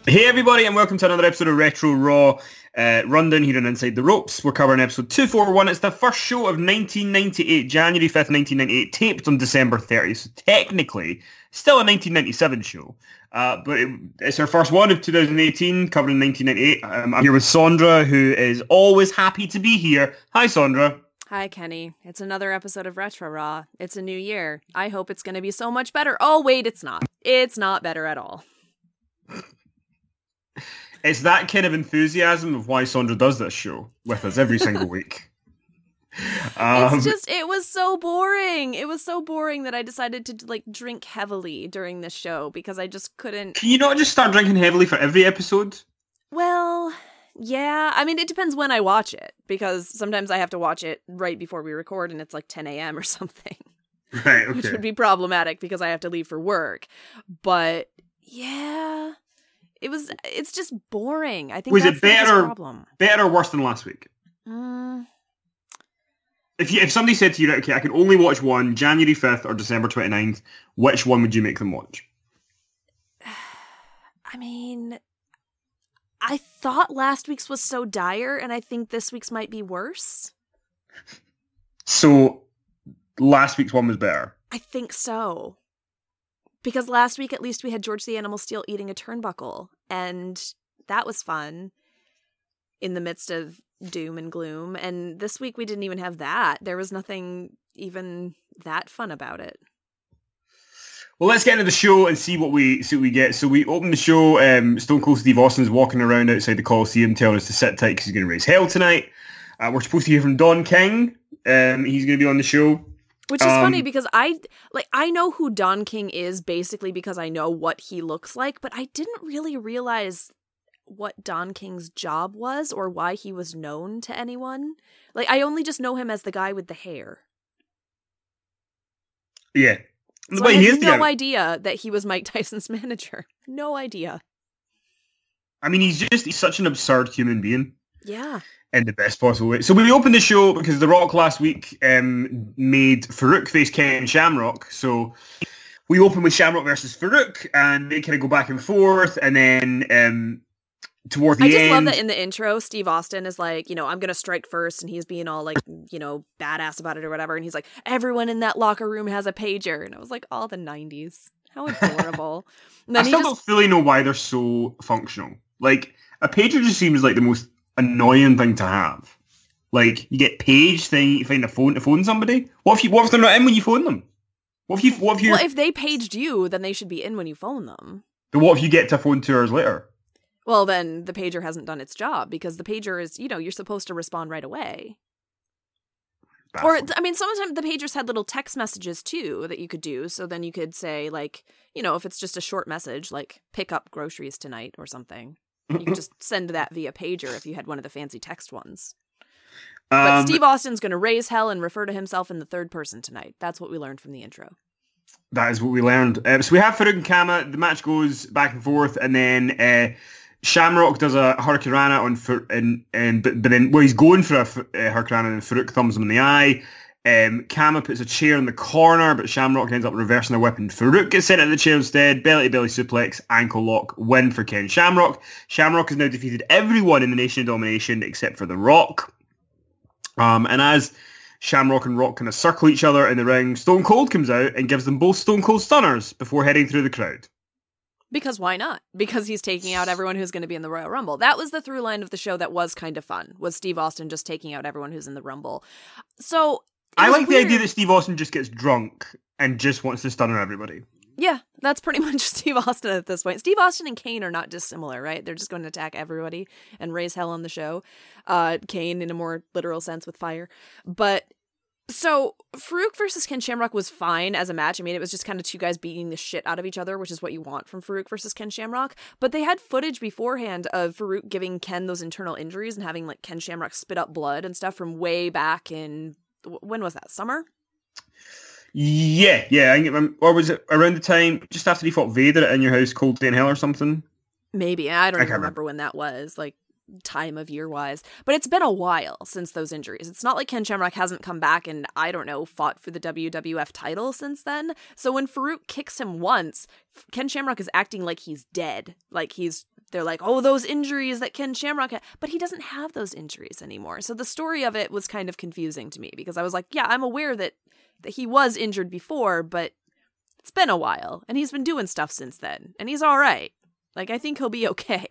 Hey everybody, and welcome to another episode of Retro Raw Rundown here on Inside the Ropes. We're covering episode 241. It's the first show of 1998, January 5th, 1998, taped on December 30th. So technically, still a 1997 show. But it's our first one of 2018, covering 1998. I'm here with Sondra, who is always happy to be here. Hi, Sondra. Hi, Kenny. It's another episode of Retro Raw. It's a new year. I hope it's going to be so much better. Oh, wait, it's not. It's not better at all. It's that kind of enthusiasm of why Sondra does this show with us every single week. It was so boring. It was so boring that I decided to drink heavily during this show because I just couldn't. Can you not just start drinking heavily for every episode? Well, yeah. I mean, it depends when I watch it because sometimes I have to watch it right before we record and it's like 10 a.m. or something. Right, okay. Which would be problematic because I have to leave for work. But yeah. It's just boring. I think was that's it the biggest better, problem. better or worse than last week? If somebody said to you, okay, I can only watch one, January 5th or December 29th, which one would you make them watch? I mean, I thought last week's was so dire, and I think this week's might be worse. So, last week's one was better? I think so. Because last week, at least, we had George the Animal Steel eating a turnbuckle, and that was fun in the midst of doom and gloom. And this week, we didn't even have that. There was nothing even that fun about it. Well, let's get into the show and see what we get. So we open the show. Stone Cold Steve Austin's walking around outside the Coliseum telling us to sit tight because he's going to raise hell tonight. We're supposed to hear from Don King. He's going to be on the show. Which is funny because I know who Don King is basically because I know what he looks like, but I didn't really realize what Don King's job was or why he was known to anyone. Like, I only just know him as the guy with the hair. Yeah. So I had no idea that he was Mike Tyson's manager. No idea. I mean, he's such an absurd human being. Yeah. In the best possible way. So we opened the show because The Rock last week made Farouk face Ken Shamrock. So we open with Shamrock versus Farouk, and they kind of go back and forth, and then towards the end... I just love that in the intro, Steve Austin is like, I'm going to strike first, and he's being all like, badass about it or whatever, and he's like, everyone in that locker room has a pager. And I was like, all the 90s. How adorable. And then I still don't fully know why they're so functional. Like, a pager just seems like the most annoying thing to have. Like, you get paged, then you find a phone to phone somebody. What if they're not in when you phone them? What if if they paged you, then they should be in when you phone them. But what if you get to phone 2 hours later? Well, then the pager hasn't done its job because the pager is, you're supposed to respond right away. Baffling. Or, I mean, sometimes the pagers had little text messages too that you could do. So then you could say, like, if it's just a short message, like, pick up groceries tonight or something. You could just send that via pager if you had one of the fancy text ones. But Steve Austin's going to raise hell and refer to himself in the third person tonight. That's what we learned from the intro. That is what we learned. So we have Farouk and Kama. The match goes back and forth, and then Shamrock does a Hurricanrana on but then he's going for a Hurricanrana, and Farouk thumbs him in the eye. Kama puts a chair in the corner, but Shamrock ends up reversing the whip, and Farouk gets set out of the chair instead. Belly-to-belly suplex, ankle lock, win for Ken Shamrock. Shamrock has now defeated everyone in the Nation of Domination except for The Rock. And as Shamrock and Rock kind of circle each other in the ring, Stone Cold comes out and gives them both Stone Cold Stunners before heading through the crowd. Because why not? Because he's taking out everyone who's going to be in the Royal Rumble. That was the through line of the show that was kind of fun, was Steve Austin just taking out everyone who's in the Rumble. So I like the idea that Steve Austin just gets drunk and just wants to stun everybody. Yeah, that's pretty much Steve Austin at this point. Steve Austin and Kane are not dissimilar, right? They're just going to attack everybody and raise hell on the show. Kane in a more literal sense with fire. But so Farouk versus Ken Shamrock was fine as a match. I mean, it was just kind of two guys beating the shit out of each other, which is what you want from Farouk versus Ken Shamrock. But they had footage beforehand of Farouk giving Ken those internal injuries and having like Ken Shamrock spit up blood and stuff from way back in, when was that, summer? Yeah. I think, or was it around the time just after he fought Vader at In Your House Cold Day in Hell or something? Maybe. I don't even remember when that was, like time of year wise. But it's been a while since those injuries. It's not like Ken Shamrock hasn't come back and, I don't know, fought for the WWF title since then. So when Farouk kicks him once, Ken Shamrock is acting like he's dead. Like he's they're like, oh, those injuries that Ken Shamrock had. But he doesn't have those injuries anymore. So the story of it was kind of confusing to me because I was like, yeah, I'm aware that he was injured before, but it's been a while and he's been doing stuff since then and he's all right. Like, I think he'll be okay.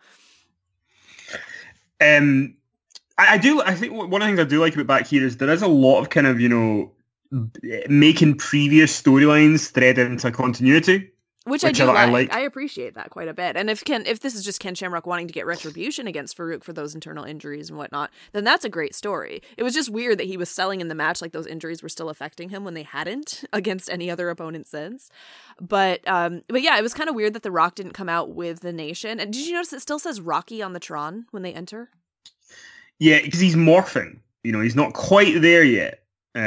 I think one of the things I do like about back here is there is a lot of kind of, making previous storylines thread into continuity. Which I do like. I appreciate that quite a bit. And if this is just Ken Shamrock wanting to get retribution against Farouk for those internal injuries and whatnot, then that's a great story. It was just weird that he was selling in the match like those injuries were still affecting him when they hadn't against any other opponent since. But yeah, it was kind of weird that The Rock didn't come out with the Nation. And did you notice it still says Rocky on the Tron when they enter? Yeah, because he's morphing. He's not quite there yet.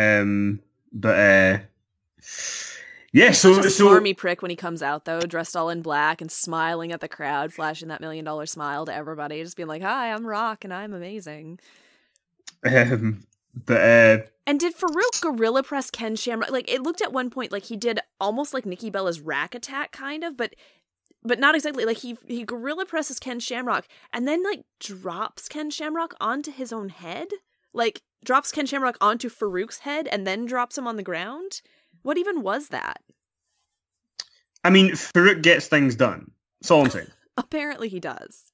Yeah, so a smarmy prick when he comes out though, dressed all in black and smiling at the crowd, flashing that $1 million smile to everybody, just being like, "Hi, I'm Rock and I'm amazing." And did Farouk gorilla press Ken Shamrock? Like, it looked at one point like he did almost like Nikki Bella's rack attack, kind of, but not exactly. Like he gorilla presses Ken Shamrock and then like drops Ken Shamrock onto his own head, like drops Ken Shamrock onto Farouk's head and then drops him on the ground. What even was that? I mean, Farouk gets things done. That's all I'm saying. Apparently he does.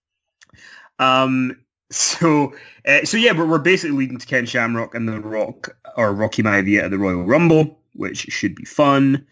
So yeah, we're basically leading to Ken Shamrock and The Rock, or Rocky Maivia at the Royal Rumble, which should be fun.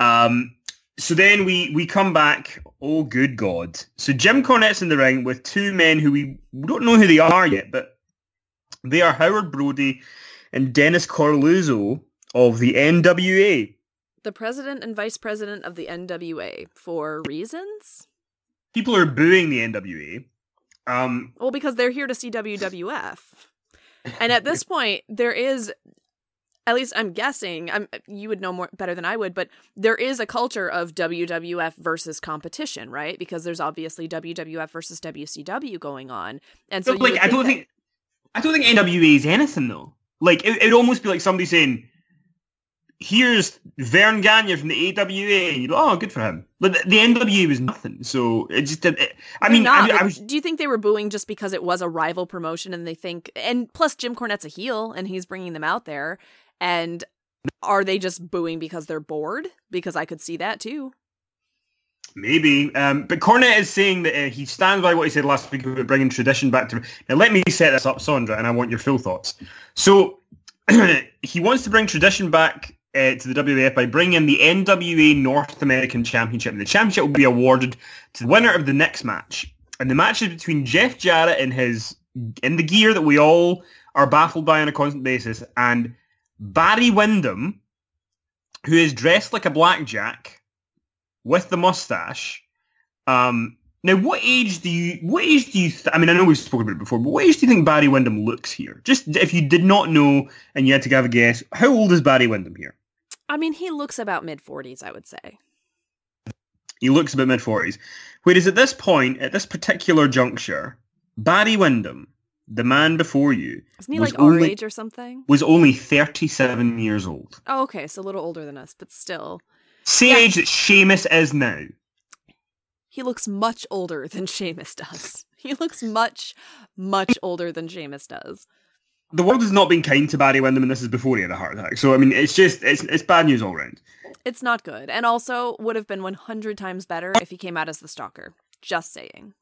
So then we come back. Oh, good God. So Jim Cornette's in the ring with two men who we don't know who they are yet, but they are Howard Brody and Dennis Coralluzzo of the NWA. The president and vice president of the NWA, for reasons? People are booing the NWA. Well, because they're here to see WWF. And at this point, there is, at least I'm guessing, you would know more better than I would, but there is a culture of WWF versus competition, right? Because there's obviously WWF versus WCW going on. And so I don't think NWA is anything, though. Like, it'd almost be like somebody saying, here's Vern Gagne from the AWA, and you go, oh, good for him. But the NWA was nothing, so it just did. Do you think they were booing just because it was a rival promotion, and they think, and plus Jim Cornette's a heel, and he's bringing them out there, and are they just booing because they're bored? Because I could see that too. Maybe, but Cornette is saying that he stands by what he said last week about bringing tradition back to. Now, let me set this up, Sondra, and I want your full thoughts. So he wants to bring tradition back to the WWF by bringing in the NWA North American Championship. And the championship will be awarded to the winner of the next match. And the match is between Jeff Jarrett in the gear that we all are baffled by on a constant basis, and Barry Windham, who is dressed like a blackjack with the mustache. Now, what age do you I mean, I know we've spoken about it before, but what age do you think Barry Windham looks here? Just if you did not know and you had to have a guess, how old is Barry Windham here? I mean, he looks about mid-40s, I would say. He looks about mid-40s. Whereas at this point, at this particular juncture, Barry Windham, the man before you... Isn't he like our age or something? Was only 37 years old. Oh, okay, so a little older than us, but still. Same age that Sheamus is now. He looks much older than Sheamus does. He looks much, much older than Sheamus does. The world has not been kind to Barry Windham, and this is before he had a heart attack. So, I mean, it's bad news all round. It's not good. And also would have been 100 times better if he came out as the Stalker. Just saying.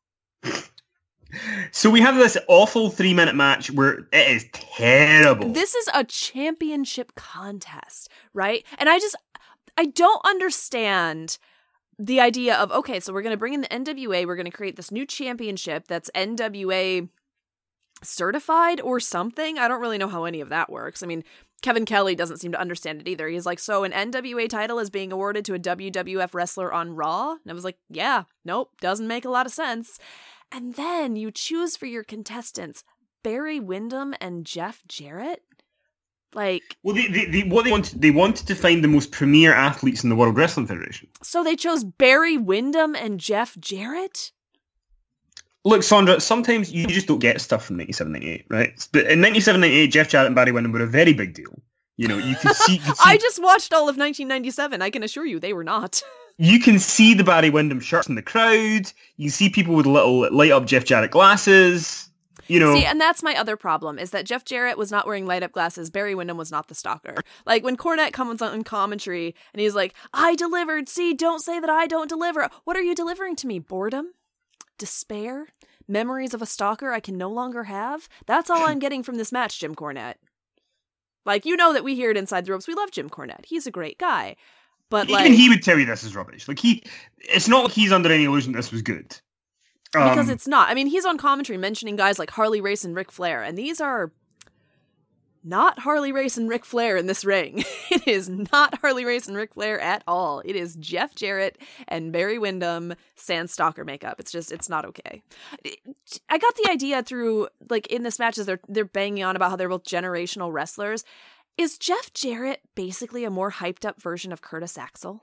So we have this awful 3-minute match where it is terrible. This is a championship contest, right? And I don't understand the idea of, okay, so we're going to bring in the NWA, we're going to create this new championship that's NWA certified or something. I don't really know how any of that works. I mean, Kevin Kelly doesn't seem to understand it either. He's like, so an NWA title is being awarded to a WWF wrestler on Raw? And I was like, yeah, nope, doesn't make a lot of sense. And then you choose for your contestants Barry Windham and Jeff Jarrett? Like, well, they wanted to find the most premier athletes in the World Wrestling Federation. So they chose Barry Windham and Jeff Jarrett? Look, Sondra, sometimes you just don't get stuff from 97-98, right? But in 97-98, Jeff Jarrett and Barry Windham were a very big deal. You know, you could see... I just watched all of 1997. I can assure you they were not. You can see the Barry Windham shirts in the crowd. You see people with little light-up Jeff Jarrett glasses. You know. See, and that's my other problem, is that Jeff Jarrett was not wearing light-up glasses. Barry Windham was not the stalker. Like, when Cornette comes on commentary, and he's like, I delivered. See, don't say that I don't deliver. What are you delivering to me? Boredom? Despair? Memories of a stalker I can no longer have? That's all I'm getting from this match, Jim Cornette. Like, you know that we hear it inside the ropes. We love Jim Cornette. He's a great guy. But even he would tell you this is rubbish. Like, it's not like he's under any illusion this was good. Because it's not. I mean, he's on commentary mentioning guys like Harley Race and Ric Flair, and these are not Harley Race and Ric Flair in this ring. It is not Harley Race and Ric Flair at all. It is Jeff Jarrett and Barry Windham sans stalker makeup. It's not okay. I got the idea through, like, in this match, as they're banging on about how they're both generational wrestlers. Is Jeff Jarrett basically a more hyped up version of Curtis Axel?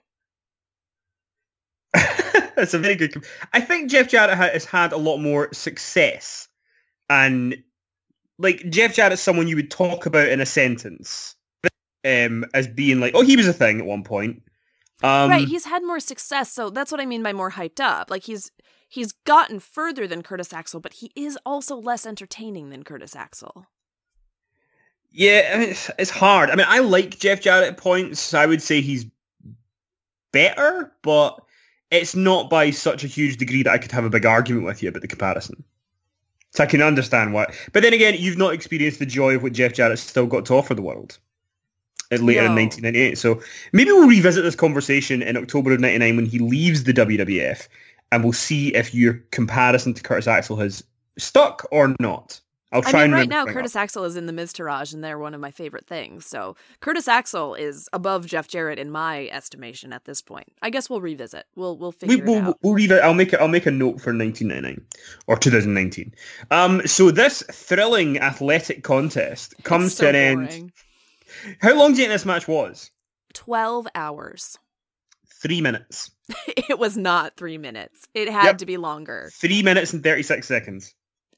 That's a very good. I think Jeff Jarrett has had a lot more success, and like Jeff Jarrett's someone you would talk about in a sentence, as being like, oh, he was a thing at one point. Right, he's had more success, so that's what I mean by more hyped up. Like he's gotten further than Curtis Axel, but he is also less entertaining than Curtis Axel. Yeah, I mean, it's hard. I mean, I like Jeff Jarrett at points. I would say he's better, but it's not by such a huge degree that I could have a big argument with you about the comparison. So I can understand why. But then again, you've not experienced the joy of what Jeff Jarrett's still got to offer the world later in 1998. So maybe we'll revisit this conversation in October of 99 when he leaves the WWF, and we'll see if your comparison to Curtis Axel has stuck or not. Right now, Curtis Axel is in the Miztourage, and they're one of my favorite things. So Curtis Axel is above Jeff Jarrett in my estimation at this point. I guess we'll revisit. We'll figure it out. We'll revisit. I'll make a note for 1999 or 2019. So this thrilling athletic contest comes to an end. How long do you think this match was? 12 hours. 3 minutes. It was not 3 minutes. It had to be longer. 3 minutes and 36 seconds.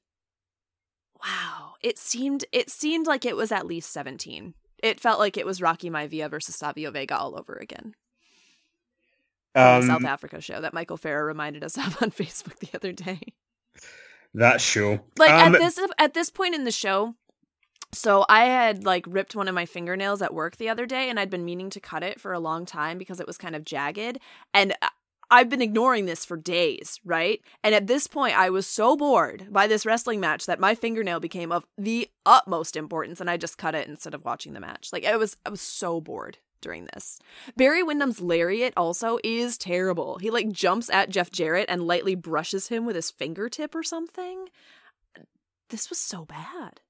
Wow. It seemed like it was at least 17. It felt like it was Rocky Maivia versus Savio Vega all over again. The South Africa show that Michael Farah reminded us of on Facebook the other day. That show. Like at this point in the show, so I had like ripped one of my fingernails at work the other day, and I'd been meaning to cut it for a long time because it was kind of jagged, and I've been ignoring this for days, right? And at this point, I was so bored by this wrestling match that my fingernail became of the utmost importance, and I just cut it instead of watching the match. Like, I was so bored during this. Barry Windham's lariat also is terrible. He, like, jumps at Jeff Jarrett and lightly brushes him with his fingertip or something. This was so bad.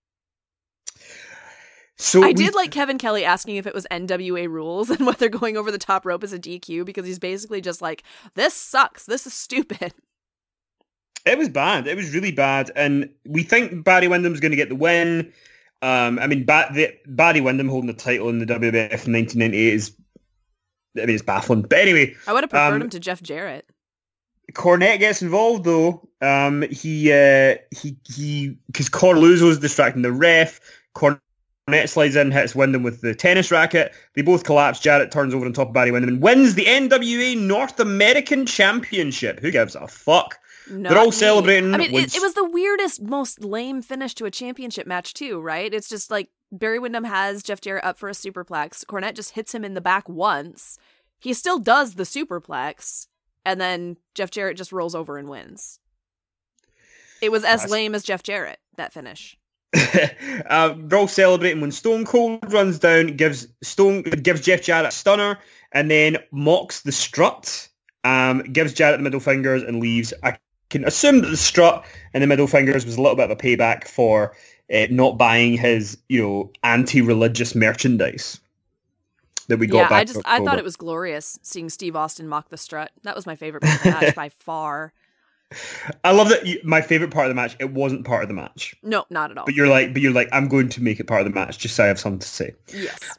So I did like Kevin Kelly asking if it was NWA rules and whether going over the top rope is a DQ, because he's basically just like, this sucks. This is stupid. It was bad. It was really bad. And we think Barry Windham's going to get the win. I mean, Barry Windham holding the title in the WWF in 1998 is, I mean, it's baffling. But anyway. I would have preferred him to Jeff Jarrett. Cornette gets involved though. Because Corluzzo's distracting the ref. Cornette slides in, hits Windham with the tennis racket. They both collapse. Jarrett turns over on top of Barry Windham and wins the NWA North American Championship. Who gives a fuck? They're all celebrating. I mean, it was the weirdest, most lame finish to a championship match too, right? It's just like Barry Windham has Jeff Jarrett up for a superplex. Cornette just hits him in the back once. He still does the superplex, and then Jeff Jarrett just rolls over and wins. It was as lame as Jeff Jarrett, that finish. They're all celebrating when Stone Cold runs down, gives Jeff Jarrett a stunner, and then mocks the strut, gives Jarrett the middle fingers and leaves. I can assume that the strut and the middle fingers was a little bit of a payback for not buying his, anti-religious merchandise that we got back. I thought it was glorious seeing Steve Austin mock the strut. That was my favorite part of the match by far. I love that my favorite part of the match, it wasn't part of the match. No, not at all. But you're like, I'm going to make it part of the match just so I have something to say. Yes.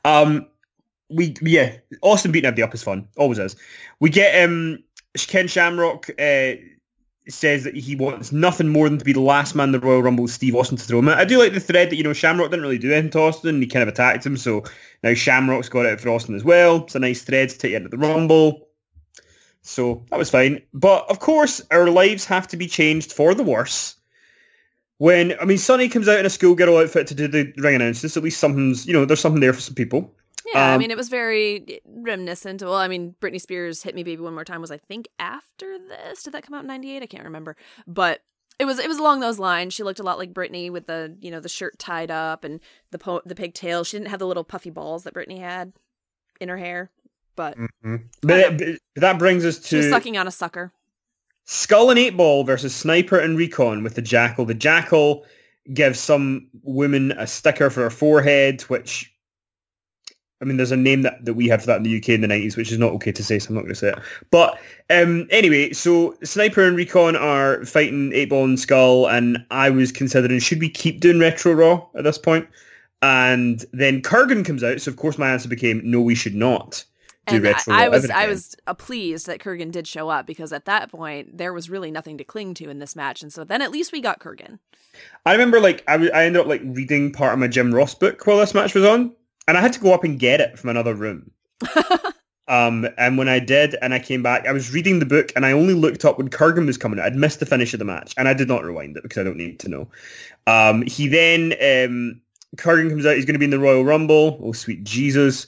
Austin beating everybody up is fun. Always is. We get Ken Shamrock says that he wants nothing more than to be the last man in the Royal Rumble with Steve Austin to throw him out. I do like the thread that, Shamrock didn't really do anything to Austin. He kind of attacked him, so now Shamrock's got it for Austin as well. It's a nice thread to take you into the Rumble. So that was fine. But of course, our lives have to be changed for the worse. When, I mean, Sonny comes out in a schoolgirl outfit to do the ring announcements, at least something's, there's something there for some people. Yeah, I mean, it was very reminiscent. Well, I mean, Britney Spears' Hit Me Baby One More Time was, I think, after this. Did that come out in 98? I can't remember. But it was along those lines. She looked a lot like Britney with the, the shirt tied up and the pigtail. She didn't have the little puffy balls that Britney had in her hair. But, but that brings us to... She was sucking on a sucker. Skull and 8-Ball versus Sniper and Recon with the Jackal. The Jackal gives some woman a sticker for her forehead, which... I mean, there's a name that we had for that in the UK in the 90s, which is not okay to say, so I'm not going to say it. But anyway, so Sniper and Recon are fighting 8-Ball and Skull, and I was considering, should we keep doing Retro Raw at this point? And then Kurgan comes out, so of course my answer became, no, we should not do and Retro Raw. I was pleased that Kurgan did show up, because at that point, there was really nothing to cling to in this match, and so then at least we got Kurgan. I remember, I ended up reading part of my Jim Ross book while this match was on. And I had to go up and get it from another room. And when I did, and I came back, I was reading the book, and I only looked up when Kurgan was coming out. I'd missed the finish of the match, and I did not rewind it because I don't need to know. He then, Kurgan comes out, he's going to be in the Royal Rumble. Oh, sweet Jesus.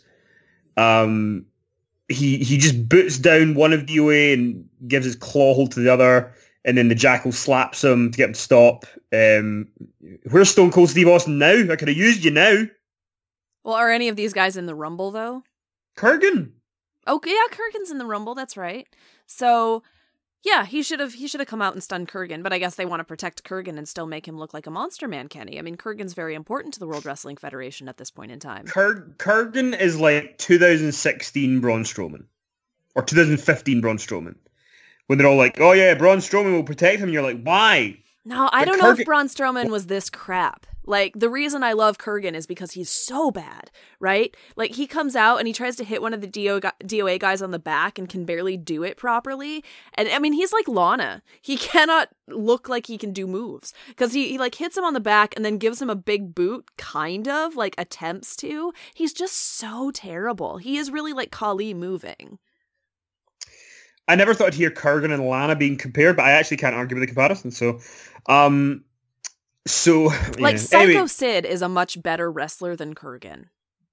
He just boots down one of DOA and gives his claw hold to the other, and then the Jackal slaps him to get him to stop. Where's Stone Cold Steve Austin now? I could have used you now. Well, are any of these guys in the Rumble, though? Kurgan. Oh, yeah, Kurgan's in the Rumble, that's right. So, yeah, he should have come out and stunned Kurgan, but I guess they want to protect Kurgan and still make him look like a monster man, Kenny. I mean, Kurgan's very important to the World Wrestling Federation at this point in time. Kurgan is like 2016 Braun Strowman. Or 2015 Braun Strowman. When they're all like, oh yeah, Braun Strowman will protect him, and you're like, why? No, I don't know if Braun Strowman was this crap. Like, the reason I love Kurgan is because he's so bad, right? Like, he comes out and he tries to hit one of the DOA guys on the back and can barely do it properly. And, I mean, he's like Lana. He cannot look like he can do moves. Because he hits him on the back and then gives him a big boot, kind of, attempts to. He's just so terrible. He is really like Khali moving. I never thought I'd hear Kurgan and Lana being compared, but I actually can't argue with the comparison, so... Psycho anyway, Sid is a much better wrestler than Kurgan.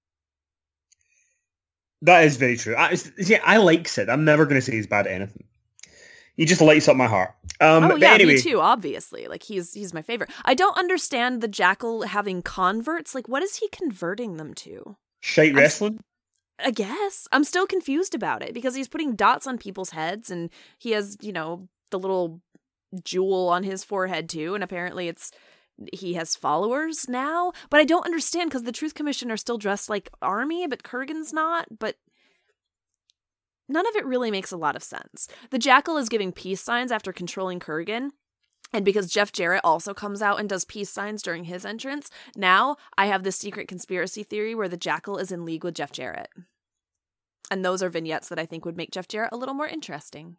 That is very true. I like Sid. I'm never going to say he's bad at anything. He just lights up my heart. Me too, obviously. He's my favorite. I don't understand the Jackal having converts. What is he converting them to? Shite wrestling? I guess. I'm still confused about it, because he's putting dots on people's heads, and he has, the little jewel on his forehead too, and apparently he has followers now, but I don't understand, because the Truth Commission are still dressed like army, but Kurgan's not. But none of it really makes a lot of sense. The Jackal is giving peace signs after controlling Kurgan, and because Jeff Jarrett also comes out and does peace signs during his entrance, now I have this secret conspiracy theory where the Jackal is in league with Jeff Jarrett. And those are vignettes that I think would make Jeff Jarrett a little more interesting.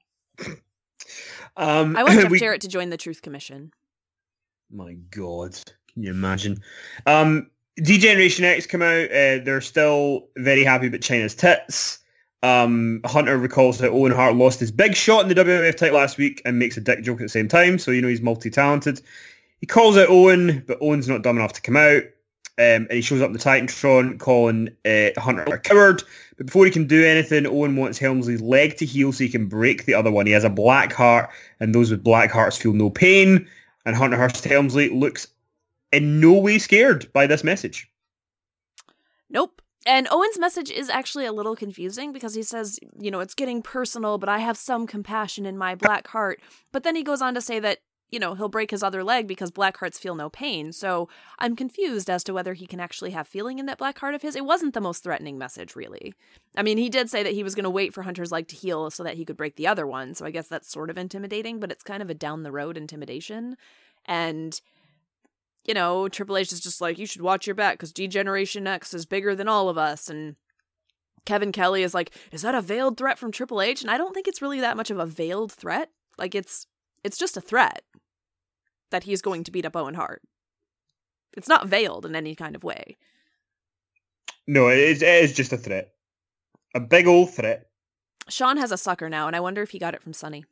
I want Jeff Jarrett to join the Truth Commission. My God, can you imagine? D-Generation X come out. They're still very happy about China's tits. Hunter recalls that Owen Hart lost his big shot in the WWF title last week and makes a dick joke at the same time, so he's multi-talented. He calls out Owen, but Owen's not dumb enough to come out. And he shows up in the Titantron calling Hunter a coward. But before he can do anything, Owen wants Helmsley's leg to heal so he can break the other one. He has a black heart, and those with black hearts feel no pain. And Hunter Hearst Helmsley looks in no way scared by this message. Nope. And Owen's message is actually a little confusing, because he says, it's getting personal, but I have some compassion in my black heart. But then he goes on to say that, he'll break his other leg because black hearts feel no pain. So I'm confused as to whether he can actually have feeling in that black heart of his. It wasn't the most threatening message, really. I mean, he did say that he was going to wait for Hunter's leg to heal so that he could break the other one. So I guess that's sort of intimidating, but it's kind of a down the road intimidation. And, Triple H is just like, you should watch your back because D-Generation X is bigger than all of us. And Kevin Kelly is like, is that a veiled threat from Triple H? And I don't think it's really that much of a veiled threat. It's just a threat that he's going to beat up Owen Hart. It's not veiled in any kind of way. No, it is just a threat. A big old threat. Sean has a sucker now, and I wonder if he got it from Sunny.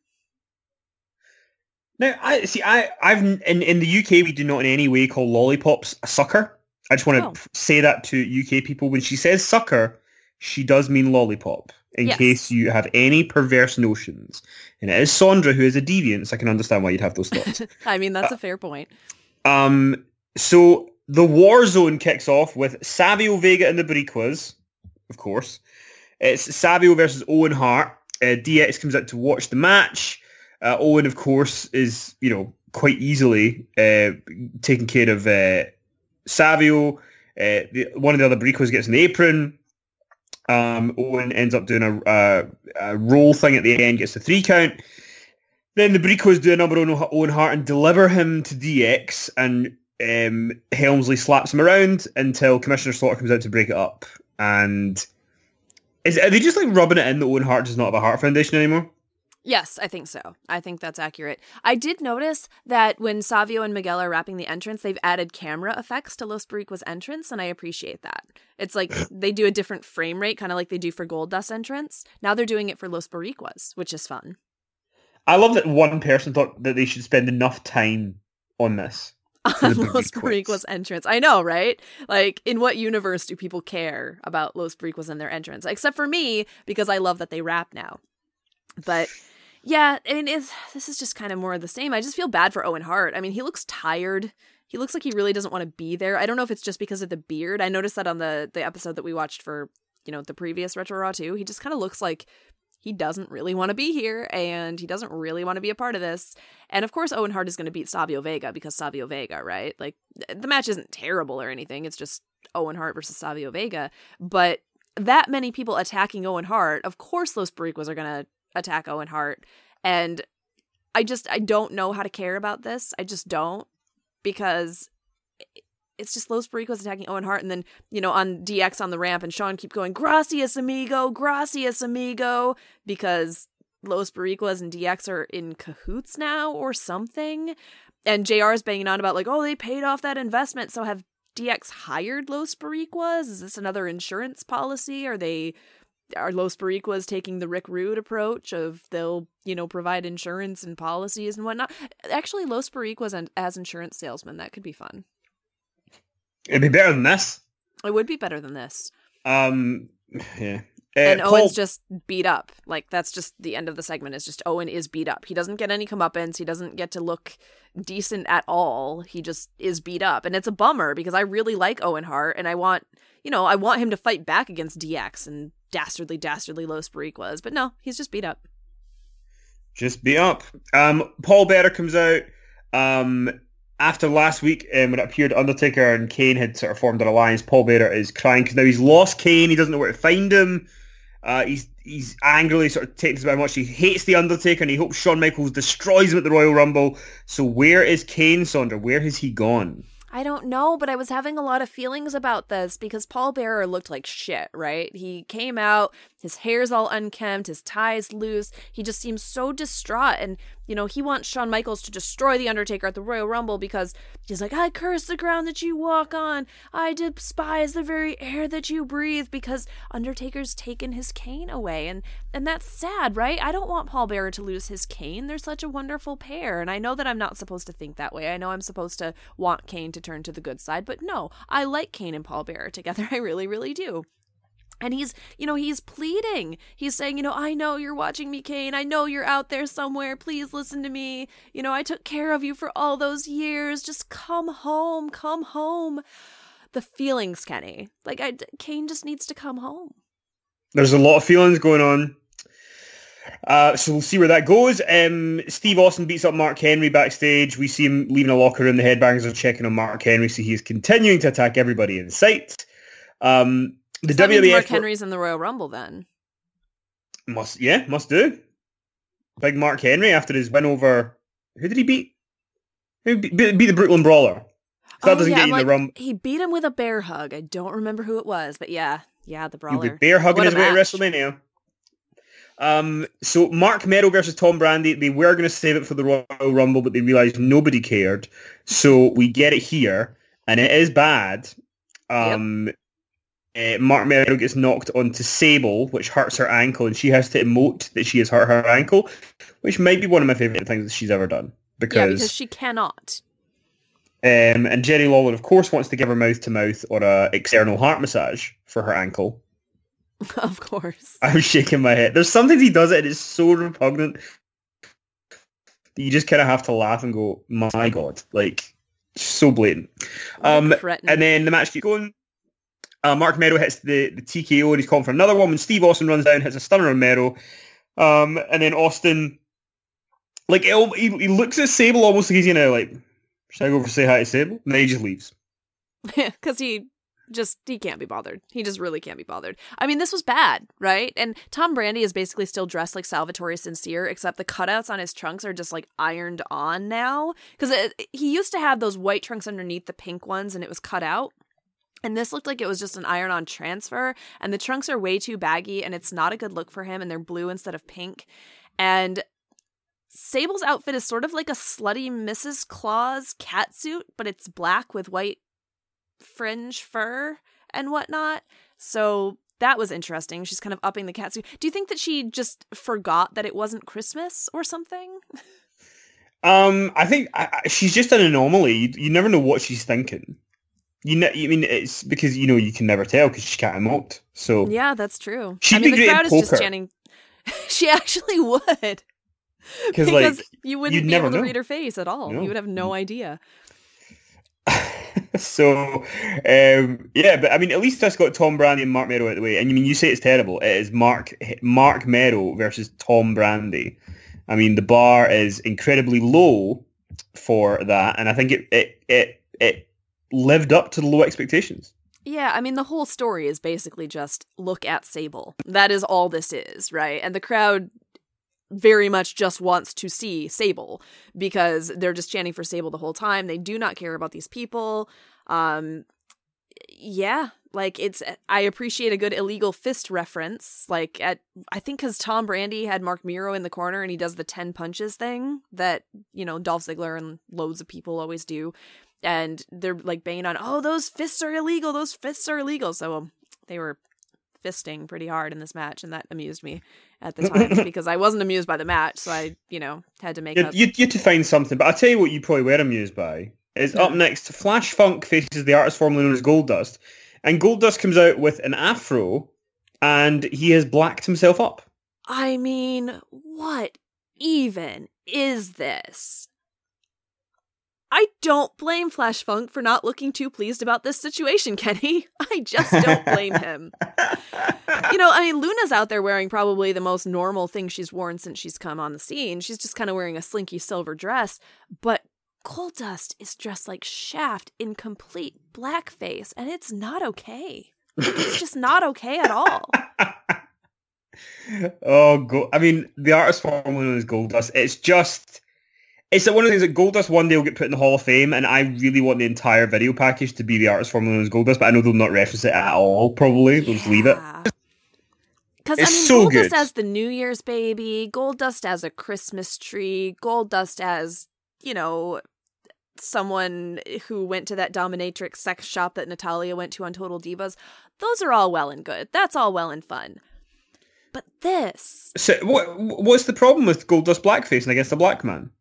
Now, I've in the UK we do not in any way call lollipops a sucker. I just want to say that to UK people. When she says sucker, she does mean lollipop. In case you have any perverse notions, and it is Sondra who is a deviant, so I can understand why you'd have those thoughts. I mean, that's a fair point. So the war zone kicks off with Savio Vega and the Boricuas, of course. It's Savio versus Owen Hart. DX comes out to watch the match. Owen, of course, is, quite easily taking care of Savio. One of the other Boricuas gets an apron. Owen ends up doing a roll thing at the end, gets the 3 count. Then the Boricuas do a number on Owen Hart and deliver him to DX, and Helmsley slaps him around until Commissioner Slaughter comes out to break it up. And are they just like rubbing it in that Owen Hart does not have a Heart Foundation anymore? Yes, I think so. I think that's accurate. I did notice that when Savio and Miguel are wrapping the entrance, they've added camera effects to Los Boricuas' entrance, and I appreciate that. It's like they do a different frame rate, kind of like they do for Goldust's entrance. Now they're doing it for Los Boricuas, which is fun. I love that one person thought that they should spend enough time on this. On Los Boricuas' entrance. I know, right? Like, in what universe do people care about Los Boricuas and their entrance? Except for me, because I love that they rap now. But yeah, I mean, this is just kind of more of the same. I just feel bad for Owen Hart. I mean, he looks tired. He looks like he really doesn't want to be there. I don't know if it's just because of the beard. I noticed that on the episode that we watched for, the previous Retro Raw 2. He just kind of looks like he doesn't really want to be here, and he doesn't really want to be a part of this. And of course, Owen Hart is going to beat Savio Vega because Savio Vega, right? Like, the match isn't terrible or anything. It's just Owen Hart versus Savio Vega. But that many people attacking Owen Hart, of course Los Boricuas are going to attack Owen Hart. And I don't know how to care about this. I just don't, because it's just Los Boricuas attacking Owen Hart, and then, on DX on the ramp, and Sean keep going, gracias amigo, because Los Boricuas and DX are in cahoots now or something. And JR is banging on about like, oh, they paid off that investment. So have DX hired Los Boricuas? Is this another insurance policy? Are Los Boricuas taking the Rick Rude approach of they'll, provide insurance and policies and whatnot? Actually, Los Boricuas as insurance salesmen, that could be fun. It'd be better than this. It would be better than this. Yeah. And Owen's just beat up. Like, that's just the end of the segment, is just Owen is beat up. He doesn't get any comeuppance. He doesn't get to look decent at all. He just is beat up. And it's a bummer because I really like Owen Hart, and I want him to fight back against DX and dastardly Los Boricuas. But no, he's just beat up. Just beat up. Paul Bearer comes out after last week when it appeared Undertaker and Kane had sort of formed an alliance. Paul Bearer is crying because now he's lost Kane. He doesn't know where to find him. He's angrily sort of taken about how much he hates the Undertaker, and he hopes Shawn Michaels destroys him at the Royal Rumble. So where is Kane, Sondra? Where has he gone? I don't know, but I was having a lot of feelings about this because Paul Bearer looked like shit, right? He came out, his hair's all unkempt, his tie's loose. He just seems so distraught. And, he wants Shawn Michaels to destroy The Undertaker at the Royal Rumble because he's like, I curse the ground that you walk on. I despise the very air that you breathe because Undertaker's taken his cane away. And that's sad, right? I don't want Paul Bearer to lose his cane. They're such a wonderful pair. And I know that I'm not supposed to think that way. I know I'm supposed to want Kane to turn to the good side. But no, I like Kane and Paul Bearer together. I really, really do. And he's pleading. He's saying, I know you're watching me, Kane. I know you're out there somewhere. Please listen to me. I took care of you for all those years. Just come home. Come home. The feelings, Kenny. Like, Kane just needs to come home. There's a lot of feelings going on. So we'll see where that goes. Steve Austin beats up Mark Henry backstage. We see him leaving a locker room. The Headbangers are checking on Mark Henry, so he's continuing to attack everybody in sight. The so WWF Mark Henry's in the Royal Rumble then. Must do. Big Mark Henry after his win over, who did he beat? Who beat the Brooklyn Brawler? So that doesn't get you in the Rumble. He beat him with a bear hug. I don't remember who it was, but yeah, the Brawler. He'll be bear hugging his way to WrestleMania. So Mark Meadow versus Tom Brandi, they were going to save it for the Royal Rumble, but they realised nobody cared. So we get it here, and it is bad. Mark Merrill gets knocked onto Sable, which hurts her ankle, and she has to emote that she has hurt her ankle, which might be one of my favourite things that she's ever done. Because she cannot. And Jerry Lawler, of course, wants to give her mouth-to-mouth or a external heart massage for her ankle. Of course. I'm shaking my head. There's something he does it, and it's so repugnant that you just kind of have to laugh and go, my God, like, so blatant. And then the match keeps going. Mark Merrow hits the TKO, and he's calling for another one. When Steve Austin runs down, hits a stunner on Merrow. And then Austin, like, he looks at Sable almost like he's going to, like, should I go over to say hi to Sable? And then he just leaves. Because he can't be bothered. He just really can't be bothered. I mean, this was bad, right? And Tom Brandi is basically still dressed like Salvatore Sincere, except the cutouts on his trunks are just like ironed on now. Because he used to have those white trunks underneath the pink ones and it was cut out. And this looked like it was just an iron-on transfer. And the trunks are way too baggy and it's not a good look for him. And they're blue instead of pink. And Sable's outfit is sort of like a slutty Mrs. Claus catsuit, but it's black with white fringe fur and whatnot. So that was interesting. She's kind of upping the catsuit. Do you think that she just forgot that it wasn't Christmas or something? I think she's just an anomaly. You never know what she's thinking. I mean, it's because, you can never tell because she can't emote. So yeah, that's true. The crowd is just chanting. She actually would. Because you wouldn't be able to read her face at all. No. You would have no idea. So, but I mean, at least that's got Tom Brandi and Mark Merrow out of the way. And you say it's terrible. It is Mark Merrow versus Tom Brandi. I mean, the bar is incredibly low for that, and I think it lived up to the low expectations. Yeah, I mean, the whole story is basically just look at Sable. That is all this is, right? And the crowd very much just wants to see Sable because they're just chanting for Sable the whole time. They do not care about these people. I appreciate a good illegal fist reference. I think because Tom Brandi had Mark Merrow in the corner and he does the 10 punches thing that, Dolph Ziggler and loads of people always do. And they're like banging on, oh, those fists are illegal. Those fists are illegal. So they were fisting pretty hard in this match, and that amused me at the time because I wasn't amused by the match, so I, had to make up. You had to find something, but I'll tell you what you probably were amused by is up next, Flash Funk faces the artist formerly known as Goldust, and Goldust comes out with an afro, and he has blacked himself up. I mean, what even is this? I don't blame Flash Funk for not looking too pleased about this situation, Kenny. I just don't blame him. Luna's out there wearing probably the most normal thing she's worn since she's come on the scene. She's just kind of wearing a slinky silver dress. But Goldust is dressed like Shaft in complete blackface, and it's not okay. It's just not okay at all. The artist formerly known as Goldust, it's one of the things that Goldust one day will get put in the Hall of Fame, and I really want the entire video package to be the artist formerly known as Goldust, but I know they'll not reference it at all, probably. They'll just leave it. Because, Goldust as the New Year's baby, Goldust as a Christmas tree, Goldust as, someone who went to that dominatrix sex shop that Natalya went to on Total Divas, those are all well and good. That's all well and fun. But this... So what's the problem with Goldust blackface and against a black man?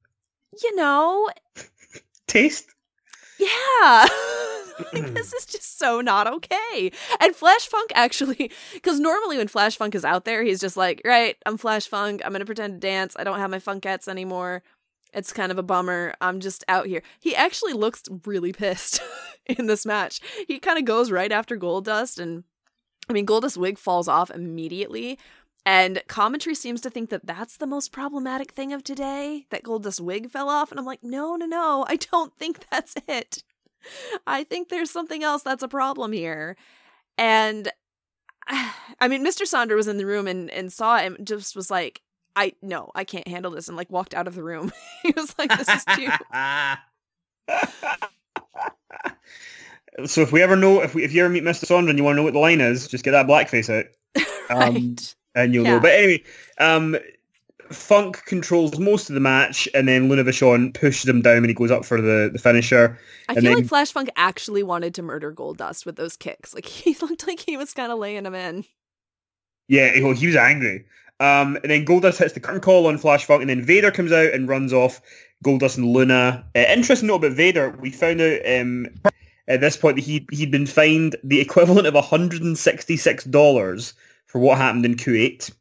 Taste? Yeah. This is just so not okay. And Flash Funk actually, because normally when Flash Funk is out there, he's just like, right, I'm Flash Funk. I'm going to pretend to dance. I don't have my Funkettes anymore. It's kind of a bummer. I'm just out here. He actually looks really pissed in this match. He kind of goes right after Goldust, and Goldust's wig falls off immediately. And commentary seems to think that that's the most problematic thing of today, that Goldust's wig fell off. And I'm like, no, I don't think that's it. I think there's something else that's a problem here. And Mr. Sonder was in the room and saw it and just was like, I can't handle this, and like walked out of the room. He was like, this is too. So if you ever meet Mr. Sonder and you want to know what the line is, just get that blackface out. Right. And you'll know. But anyway, Funk controls most of the match, and then Luna Vachon pushes him down when he goes up for the finisher. I feel like Flash Funk actually wanted to murder Goldust with those kicks. Like, he looked like he was kind of laying him in. Yeah, he was angry. And then Goldust hits the curtain call on Flash Funk, and then Vader comes out and runs off Goldust and Luna. Interesting note about Vader, we found out at this point that he'd been fined the equivalent of $166 for what happened in Kuwait.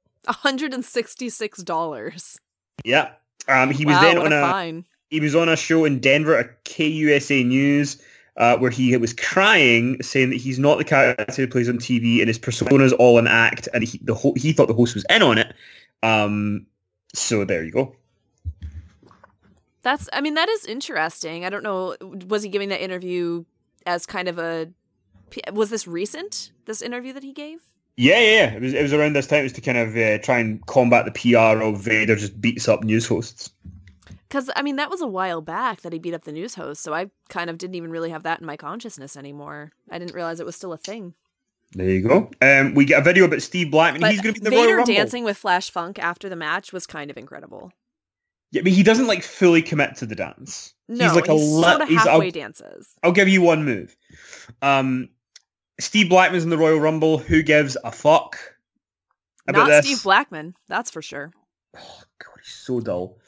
$166. Yeah. He was then on fine. He was on a show in Denver at KUSA News, where he was crying, saying that he's not the character he plays on TV, and his persona is all an act, and he thought the host was in on it. So there you go. That is interesting. I don't know. Was he giving that interview as kind of was this recent, this interview that he gave? Yeah. It was around this time. It was to kind of try and combat the PR of Vader just beats up news hosts. Because, that was a while back that he beat up the news host, so I kind of didn't even really have that in my consciousness anymore. I didn't realize it was still a thing. There you go. We get a video about Steve Blackman. But he's going to be the Vader Royal Rumble. dancing with Flash Funk after the match was kind of incredible. Yeah, he doesn't fully commit to the dance. No, he's sort of halfway dances. I'll give you one move. Steve Blackman's in the Royal Rumble. Who gives a fuck about Not this? Steve Blackman, that's for sure. Oh God, he's so dull.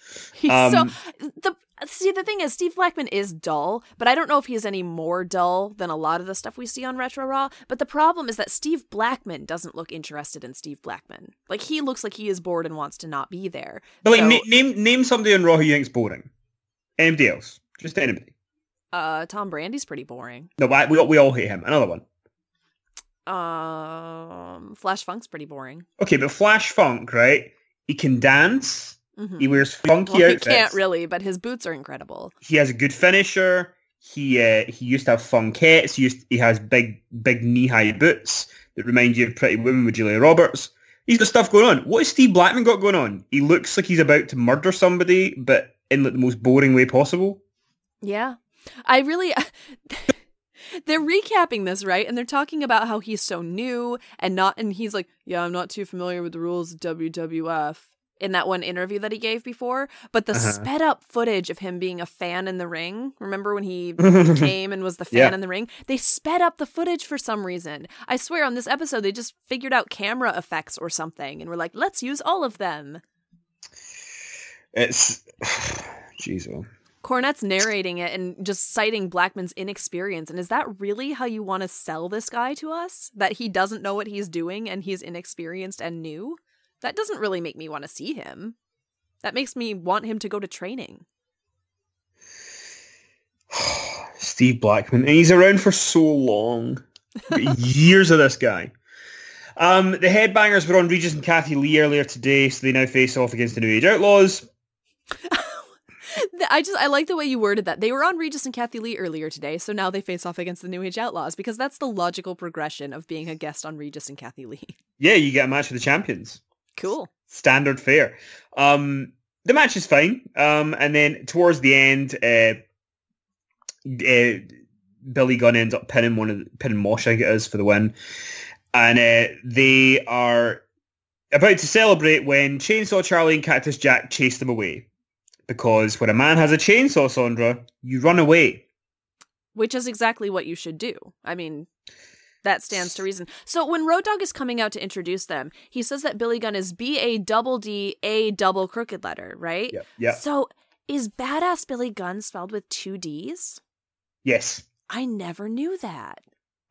The thing is, Steve Blackman is dull, but I don't know if he's any more dull than a lot of the stuff we see on Retro Raw. But the problem is that Steve Blackman doesn't look interested in Steve Blackman. Like, he looks like he is bored and wants to not be there. But name somebody on Raw who you think's boring. Anybody else? Just anybody. Tom Brandy's pretty boring. No, but we all hate him. Another one. Flash Funk's pretty boring. Okay, but Flash Funk, right? He can dance. Mm-hmm. He wears funky outfits. He can't really, but his boots are incredible. He has a good finisher. He used to have funkettes. He has big knee-high boots that remind you of Pretty Woman with Julia Roberts. He's got stuff going on. What has Steve Blackman got going on? He looks like he's about to murder somebody, but in the most boring way possible. Yeah. They're recapping this, right? And they're talking about how he's so new and he's like, yeah, I'm not too familiar with the rules of WWF in that one interview that he gave before. But the sped up footage of him being a fan in the ring, remember when he came and was the fan in the ring? They sped up the footage for some reason. I swear on this episode, they just figured out camera effects or something and were like, let's use all of them. It's... Jeez. Cornette's narrating it and just citing Blackman's inexperience. And is that really how you want to sell this guy to us? That he doesn't know what he's doing and he's inexperienced and new? That doesn't really make me want to see him. That makes me want him to go to training. Steve Blackman. And he's around for so long. Years of this guy. The Headbangers were on Regis and Kathy Lee earlier today, so they now face off against the New Age Outlaws. I like the way you worded that. They were on Regis and Kathy Lee earlier today, so now they face off against the New Age Outlaws, because that's the logical progression of being a guest on Regis and Kathy Lee. Yeah, you get a match with the champions. Cool. Standard fare. The match is fine. And then towards the end, Billy Gunn ends up pinning Mosh, I think it is, for the win. And they are about to celebrate when Chainsaw Charlie and Cactus Jack chase them away. Because when a man has a chainsaw, Sondra, you run away. Which is exactly what you should do. I mean, that stands to reason. So when Road Dogg is coming out to introduce them, he says that Billy Gunn is B-A-double-D, A double crooked letter, right? Yeah. So is Badass Billy Gunn spelled with 2 Ds? Yes. I never knew that.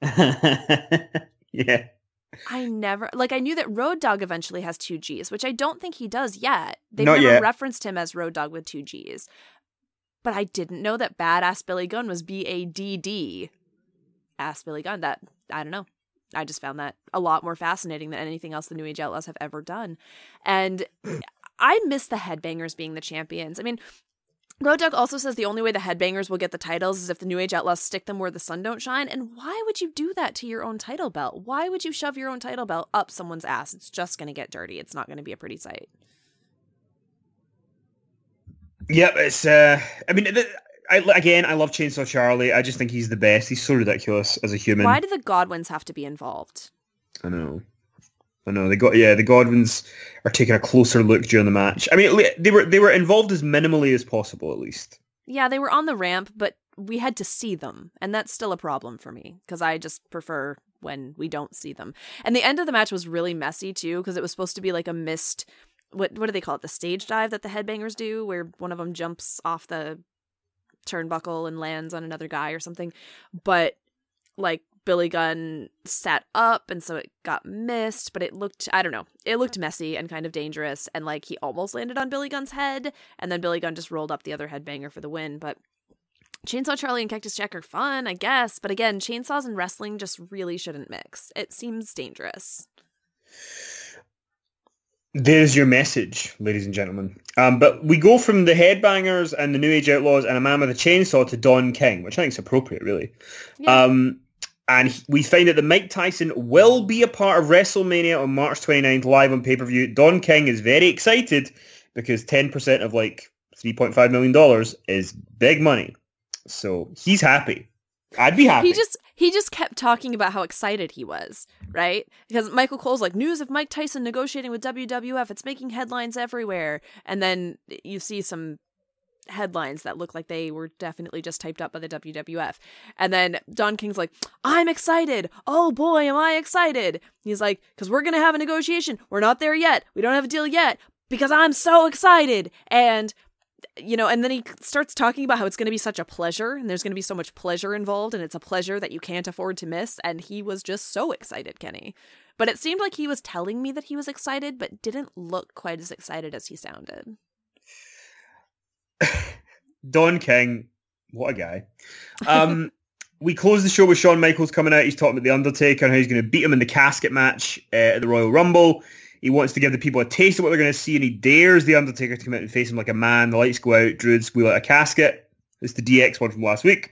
Yeah. I knew that Road Dogg eventually has 2 Gs, which I don't think he does yet. They've Not never yet. referenced him as Road Dogg with 2 Gs. But I didn't know that Badass Billy Gunn was B-A-D-D. Ass Billy Gunn. That, I don't know. I just found that a lot more fascinating than anything else the New Age Outlaws have ever done. And I miss the Headbangers being the champions. I mean, Road Dogg also says the only way the Headbangers will get the titles is if the New Age Outlaws stick them where the sun don't shine. And why would you do that to your own title belt? Why would you shove your own title belt up someone's ass? It's just going to get dirty. It's not going to be a pretty sight. Yep, it's... I love Chainsaw Charlie. I just think he's the best. He's so ridiculous as a human. Why do the Godwins have to be involved? I know. I know the Godwins are taking a closer look during the match. I mean, they were involved as minimally as possible, at least. Yeah, they were on the ramp, but we had to see them, and that's still a problem for me because I just prefer when we don't see them. And the end of the match was really messy too because it was supposed to be like a missed, what do they call it, the stage dive that the headbangers do, where one of them jumps off the turnbuckle and lands on another guy or something, but like Billy Gunn sat up and so it got missed, but it looked, I don't know, it looked messy and kind of dangerous, and like he almost landed on Billy Gunn's head, and then Billy Gunn just rolled up the other headbanger for the win. But Chainsaw Charlie and Cactus Jack are fun, I guess, but again, chainsaws and wrestling just really shouldn't mix. It seems dangerous. There's your message, ladies and gentlemen. But we go from the Headbangers and the New Age Outlaws and a man with a chainsaw to Don King, which I think is appropriate, really. Yeah. And we find out that Mike Tyson will be a part of WrestleMania on March 29th live on pay-per-view. Don King is very excited because 10% of like $3.5 million is big money. So he's happy. I'd be happy. He just kept talking about how excited he was, right? Because Michael Cole's like, news of Mike Tyson negotiating with WWF. It's making headlines everywhere. And then you see some headlines that look like they were definitely just typed up by the WWF. And then Don King's like, I'm excited. Oh boy, am I excited. He's like, because we're going to have a negotiation. We're not there yet. We don't have a deal yet because I'm so excited. And you know, and then he starts talking about how it's going to be such a pleasure and there's going to be so much pleasure involved and it's a pleasure that you can't afford to miss. And he was just so excited, Kenny. But it seemed like he was telling me that he was excited, but didn't look quite as excited as he sounded. Don King, what a guy. We close the show with Shawn Michaels coming out. He's talking about The Undertaker and how he's going to beat him in the casket match at the Royal Rumble. He wants to give the people a taste of what they're going to see, and he dares The Undertaker to come out and face him like a man. The lights go out, druids squeal out a casket. It's the DX one from last week.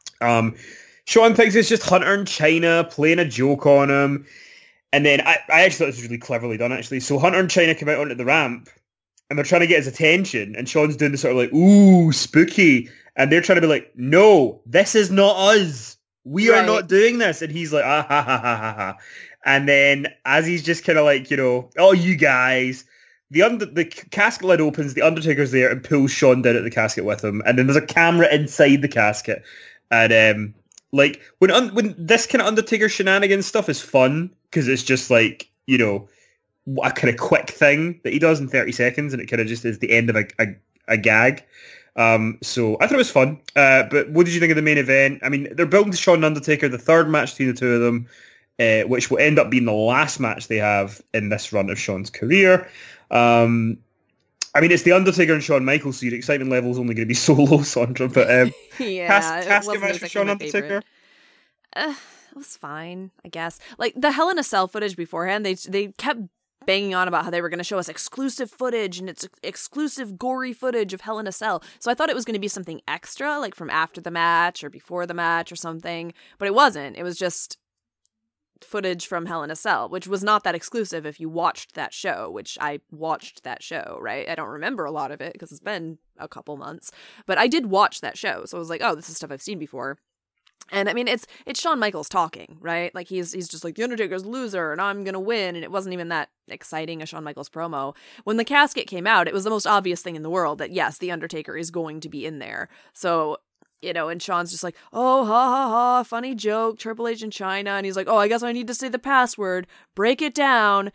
Shawn thinks it's just Hunter and China playing a joke on him. And then I actually thought this was really cleverly done, actually. So Hunter and China come out onto the ramp, and they're trying to get his attention, and Shawn's doing this sort of like, ooh, spooky. And they're trying to be like, no, this is not us. We are not doing this. And he's like, ah, ha, ha, ha, ha, ha. And then as he's just kind of like, you know, oh, you guys, the casket lid opens, the Undertaker's there and pulls Shawn down at the casket with him. And then there's a camera inside the casket. And like when this kind of Undertaker shenanigans stuff is fun because it's just like, you know, a kind of quick thing that he does in 30 seconds and it kind of just is the end of a gag. So I thought it was fun. But what did you think of the main event? I mean, they're building to Shawn and Undertaker, the third match between the two of them. Which will end up being the last match they have in this run of Shawn's career. I mean, it's The Undertaker and Shawn Michaels, so your excitement level is only going to be so low, Sandra. But casket match for Shawn Undertaker. It was fine, I guess. Like the Hell in a Cell footage beforehand, they kept banging on about how they were going to show us exclusive footage and it's exclusive gory footage of Hell in a Cell. So I thought it was going to be something extra, like from after the match or before the match or something. But it wasn't. It was just footage from Hell in a Cell, which was not that exclusive if you watched that show, which I watched that show, right? I don't remember a lot of it because it's been a couple months, but I did watch that show. So I was like, oh, this is stuff I've seen before. And I mean, it's Shawn Michaels talking, right? Like he's just like, The Undertaker's a loser and I'm going to win. And it wasn't even that exciting a Shawn Michaels promo. When the casket came out, it was the most obvious thing in the world that yes, The Undertaker is going to be in there. So you know, and Shawn's just like, oh, ha, ha, ha, funny joke, Triple H in China. And he's like, oh, I guess I need to say the password. Break it down.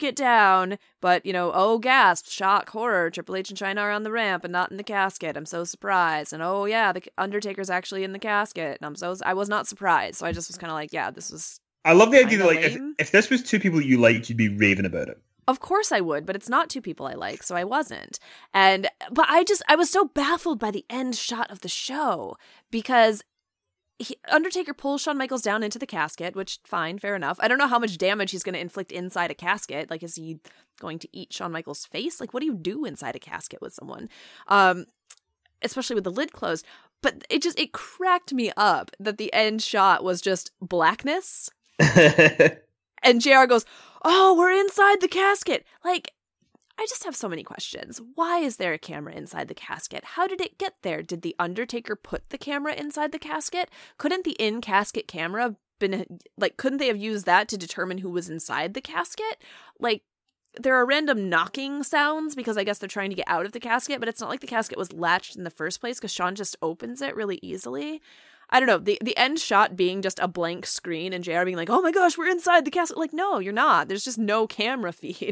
But, you know, oh, gasp, shock, horror. Triple H and China are on the ramp and not in the casket. I'm so surprised. And, oh, yeah, the Undertaker's actually in the casket. And I was not surprised. So I just was kind of like, yeah, this was I love the idea that, like, if this was two people that you liked, you'd be raving about it. Of course I would, but it's not two people I like, so I wasn't. But I was so baffled by the end shot of the show because Undertaker pulls Shawn Michaels down into the casket, which, fine, fair enough. I don't know how much damage he's going to inflict inside a casket. Like, is he going to eat Shawn Michaels' face? Like, what do you do inside a casket with someone? Especially with the lid closed. But it cracked me up that the end shot was just blackness. And JR goes, oh, we're inside the casket. Like, I just have so many questions. Why is there a camera inside the casket? How did it get there? Did the Undertaker put the camera inside the casket? Couldn't the in-casket camera been, like, couldn't they have used that to determine who was inside the casket? Like, there are random knocking sounds because I guess they're trying to get out of the casket, but it's not like the casket was latched in the first place because Shawn just opens it really easily. I don't know. The end shot being just a blank screen and JR being like, oh my gosh, we're inside the casket. Like, no, you're not. There's just no camera feed.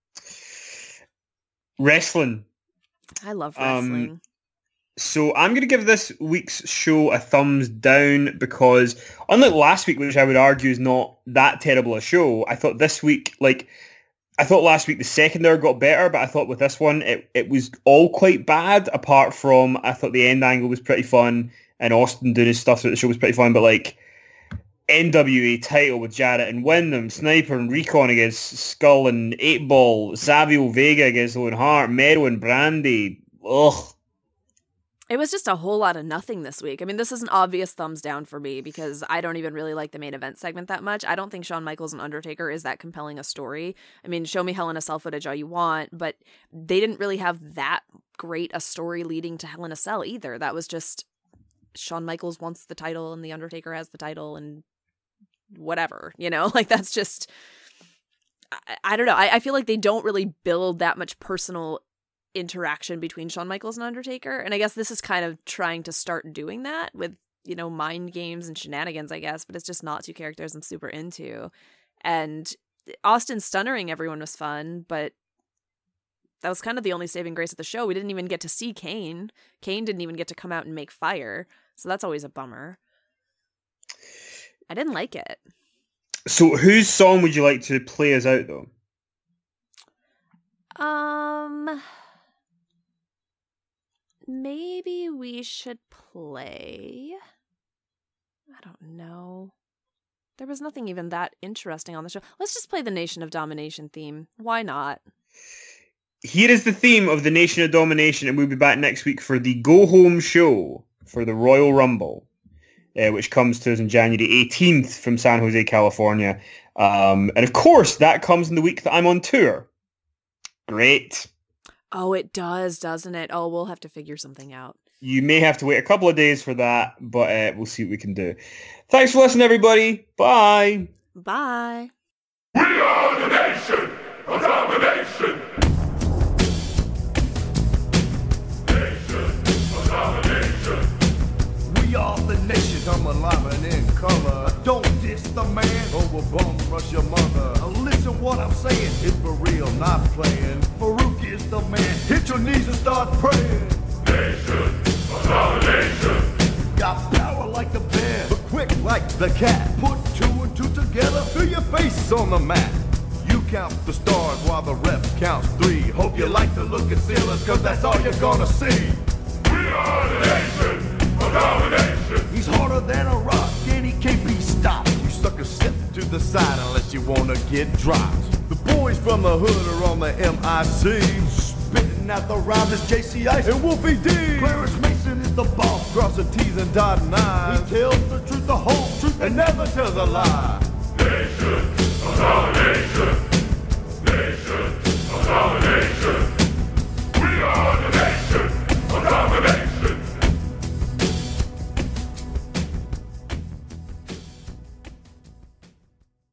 Wrestling. I love wrestling. So I'm going to give this week's show a thumbs down because unlike last week, which I would argue is not that terrible a show, I thought this week, I thought last week the second hour got better, but I thought with this one, it was all quite bad, apart from I thought the end angle was pretty fun and Austin doing his stuff, so the show was pretty fun, but like NWA title with Jarrett and Wyndham, Sniper and Recon against Skull and 8-Ball, Savio Vega against Owen Hart, Mero and Brandy, ugh. It was just a whole lot of nothing this week. I mean, this is an obvious thumbs down for me because I don't even really like the main event segment that much. I don't think Shawn Michaels and Undertaker is that compelling a story. I mean, show me Hell in a Cell footage all you want, but they didn't really have that great a story leading to Hell in a Cell either. That was just Shawn Michaels wants the title and the Undertaker has the title and whatever, you know? Like, that's just... I don't know. I feel like they don't really build that much personal interaction between Shawn Michaels and Undertaker, and I guess this is kind of trying to start doing that with, you know, mind games and shenanigans, I guess, but it's just not two characters I'm super into. And Austin stunnering everyone was fun, but that was kind of the only saving grace of the show. We didn't even get to see Kane. Kane didn't even get to come out and make fire, so that's always a bummer. I didn't like it. So whose song would you like to play us out, though? Maybe we should play... I don't know. There was nothing even that interesting on the show. Let's just play the Nation of Domination theme. Why not? Here is the theme of the Nation of Domination, and we'll be back next week for the go-home show for the Royal Rumble, which comes to us on January 18th from San Jose, California. And of course, that comes in the week that I'm on tour. Great. Oh, it does, doesn't it? Oh, we'll have to figure something out. You may have to wait a couple of days for that, but we'll see what we can do. Thanks for listening, everybody. Bye. Bye. We are the Nation of Domination. Nation of Domination. We are the nation, come alive and in color. Don't diss the man, over bum rush your mother. Listen what I'm saying, it's for real, not playing. Farouk is the man, hit your knees and start praying. Nation of Domination. Got power like the bear, but quick like the cat. Put two and two together, feel your face on the mat. You count the stars while the ref counts three. Hope you like the look of sailors, cause that's all you're gonna see. We are the Nation of Domination. He's harder than a rock and he can't be stopped. You suckers step to the side unless you wanna get dropped. The boys from the hood are on the MIC. Spitting out the rhymes is JC Ice and Wolfie D. Clarence Mason is the boss, crossing T's and dotting I's. He tells the truth, the whole truth, and never tells a lie. Nation of Domination.